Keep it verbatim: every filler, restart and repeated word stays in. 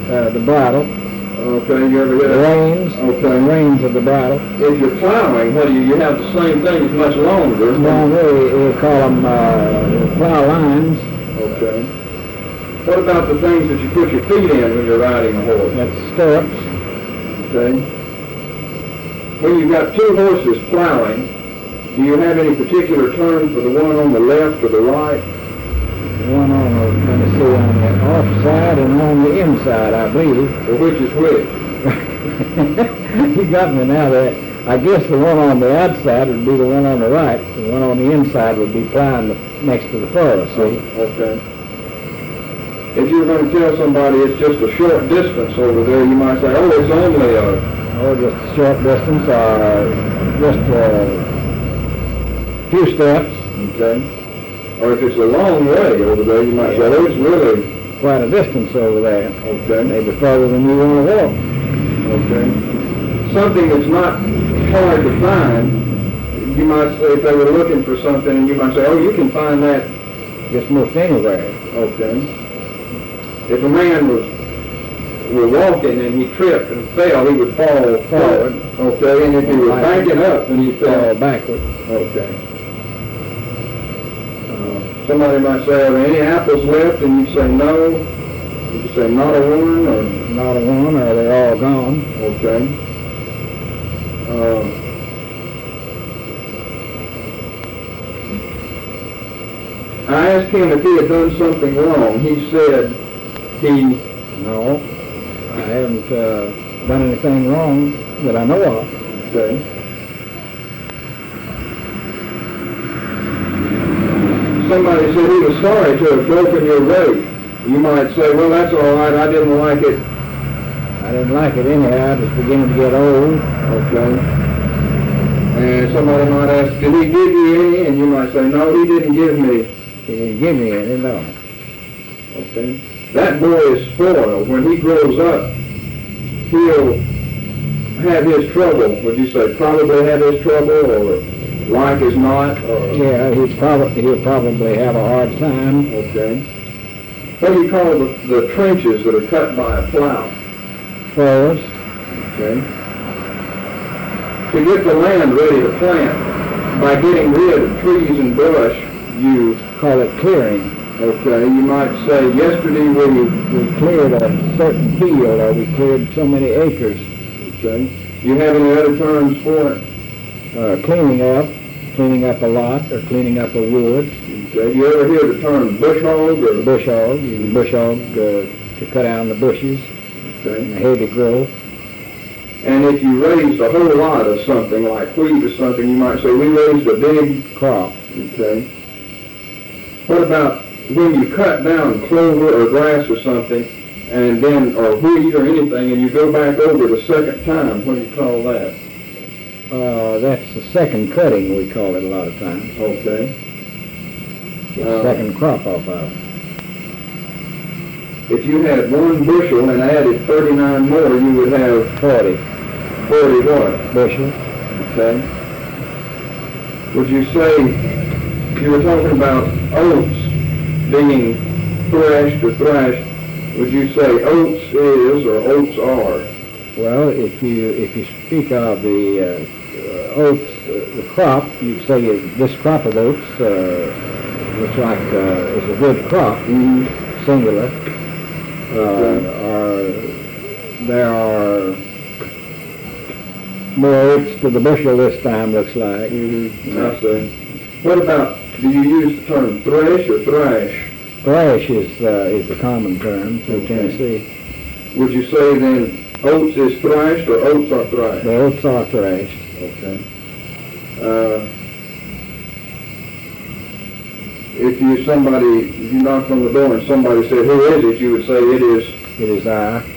uh, the bridle. Okay, you ever hear The that? reins. Okay. The reins of the bridle. If you're plowing, what do you, you have the same thing, it's much longer. Longer, we, we call them uh, plow lines. Okay. What about the things that you put your feet in when you're riding a horse? That's stirrups. Okay. When you've got two horses plowing, do you have any particular term for the one on the left or the right? One on the, let me see, on the off side and on the inside, I believe. Well, which is which? You got me now. That I guess the one on the outside would be the one on the right. The one on the inside would be plowing the, next to the furrow, see? Oh, okay. If you were going to tell somebody it's just a short distance over there, you might say, oh, it's only a... Or just a short distance, or just a few steps. Okay. Or if it's a long way over there, you might say, oh, it's really... Quite a distance over there. Okay. Maybe further than you want to walk. Okay. Something that's not hard to find, you might say, if they were looking for something, and you might say, oh, you can find that just most anywhere. Okay. If a man was were walking and he tripped and fell, he would fall forward. Okay. And if he was backing up, then he'd fall backward. Okay. Uh, somebody might say, are there any apples left? And you say no. You say not a one, or not a one, or they're all gone. Okay. Uh, I asked him if he had done something wrong. He said he... No, I haven't uh, done anything wrong that I know of. Okay. Somebody said he was sorry to have broken your rake. You might say, well, that's all right, I didn't like it. I didn't like it anyhow. I was beginning to get old. Okay. And somebody might ask, did he give you any? And you might say, no, he didn't give me. He didn't give me any, no. Okay. That boy is spoiled. When he grows up, he'll have his trouble. Would you say probably have his trouble, or like as not? Or... Yeah, he's probably, he'll probably have a hard time. Okay. What do you call the, the trenches that are cut by a plow? Furrows. Okay. To get the land ready to plant, by getting rid of trees and brush, you call it clearing. Okay, you might say, yesterday we, we cleared a certain field, or we cleared so many acres. Okay. Do you have any other terms for it? Uh, cleaning up, cleaning up a lot, or cleaning up a wood. Okay. Do you ever hear the term bush hog? Or? Bush hog. You can bush hog uh, to cut down the bushes. Okay. And the heavy growth. And if you raised a whole lot of something, like wheat or something, you might say, we raised a big crop. Okay. What about when you cut down clover or grass or something, and then, or wheat or anything, and you go back over the second time, what do you call that? Uh, that's the second cutting, we call it a lot of times. Okay. Get Uh, second crop off of it. If you had one bushel and added thirty-nine more, you would have forty. forty what? Bushel. Okay. Would you say, you were talking about oats being threshed or thrashed, would you say oats is or oats are? Well, if you if you speak of the uh, uh, oats, uh, the crop, you'd say this crop of oats uh, looks like uh, is a good crop, Mm-hmm. singular. Uh, or there are more oats to the bushel this time, looks like. Mm-hmm. I see. What about, do you use the term thresh or thrash? Thrash is uh, is the common term through Okay. Tennessee. Would you say then oats is thrashed or oats are thrashed? The oats are thrashed. Okay. Uh, if you somebody, if you knocked on the door and somebody said, who is it, you would say it is It is I.